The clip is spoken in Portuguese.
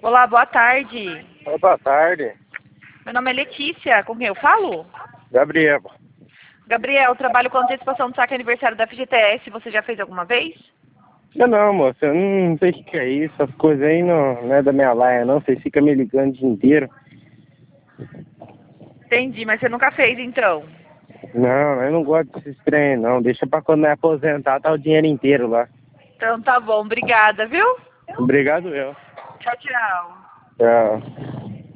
Olá, boa tarde. Boa tarde. Meu nome é Letícia, com quem eu falo? Gabriel. Gabriel, trabalho com antecipação do saque aniversário da FGTS, você já fez alguma vez? Não, moça, eu não sei o que é isso. Essas coisas aí não é da minha laia, não. Vocês ficam me ligando o dia inteiro. Entendi, mas você nunca fez então? Não, eu não gosto desses trem, não. Deixa pra quando eu aposentar, tá o dinheiro inteiro lá. Então tá bom, obrigada, viu? Obrigado, eu. Tchau, tchau. Tchau.